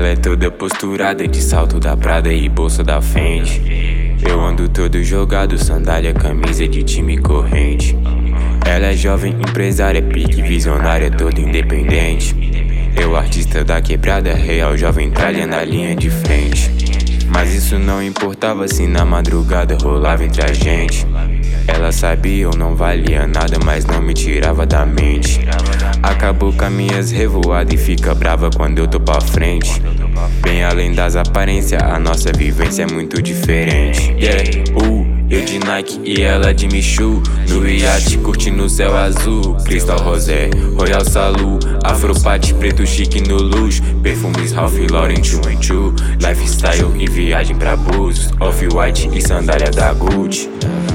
Ela é toda posturada de salto da Prada e bolsa da Fendi. Eu ando todo jogado, sandália, camisa de time corrente. Ela é jovem, empresária, pique, visionária, toda independente. Eu artista da quebrada, real, jovem tralha na linha de frente. Mas isso não importava se na madrugada rolava entre a gente. Ela sabia eu não valia nada, mas não me tirava da mente. Acabou com as minhas revoadas e fica brava quando eu tô pra frente. Bem além das aparências, a nossa vivência é muito diferente. Eu de Nike e ela de Michu, no iate curtindo o céu azul. Cristal Rosé, Royal Salu, Afropate, preto chique no luxo. Perfumes Ralph Lauren, Chu. Lifestyle e viagem pra Búzios. Off-White e sandália da Gucci.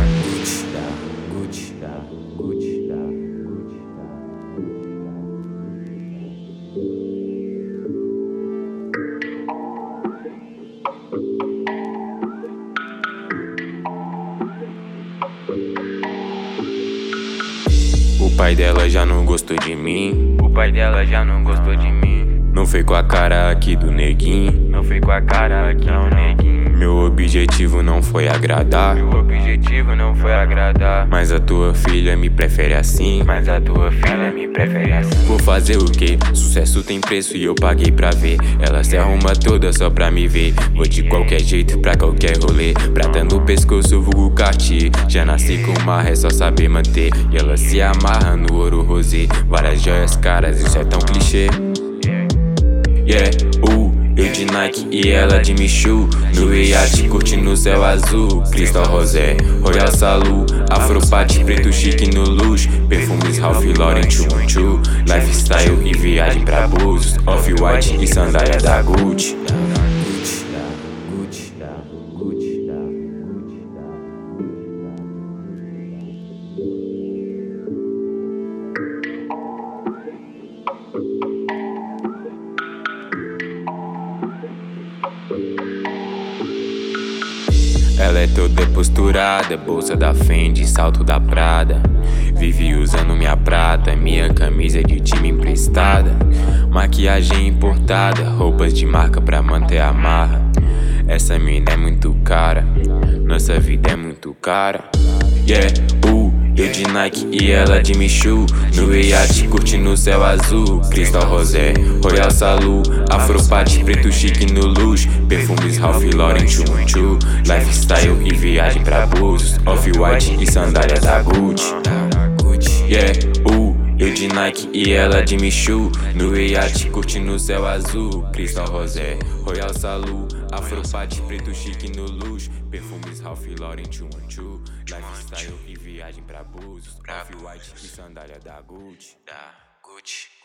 O pai dela já não gostou de mim. Não foi com a cara aqui do neguinho. Meu objetivo não foi agradar. Mas a tua filha me prefere assim. Vou fazer o quê? Sucesso tem preço e eu paguei pra ver. Ela se arruma toda só pra me ver. Vou de qualquer jeito pra qualquer rolê. Prata no pescoço, vulgo Cartier. Já nasci com marra, é só saber manter. E ela se amarra no ouro rosé. Várias joias caras, isso é tão clichê. Eu de Nike e ela de Michu, no iate curtindo o céu azul. Cristal Rosé, Royal Salu, Afropate, preto chique no luxo. Perfumes Ralph Lauren, Chu. Lifestyle e viagem pra Búzios. Off-White e sandália da Gucci. Ela é toda posturada, bolsa da Fendi, salto da Prada. Vive usando minha prata, minha camisa de time emprestada. Maquiagem importada, roupas de marca pra manter a marra. Essa mina é muito cara, nossa vida é muito cara. Eu de Nike e ela de Michu, no iate curtindo o céu azul. Cristal Rosé, Royal Salu, Afropate, preto chique no luxo. Perfumes Ralph Lauren, Chu. Lifestyle e viagem pra Búzios. Off-White e sandália da Gucci. Eu de Nike e ela de Michu, no iate curtindo o céu azul. Cristal Rosé, Royal Salu, Afropate, preto chique no luxo. Perfumes Ralph Lauren, Chu. Lifestyle e viagem pra Búzios. Off-White e sandália da Gucci.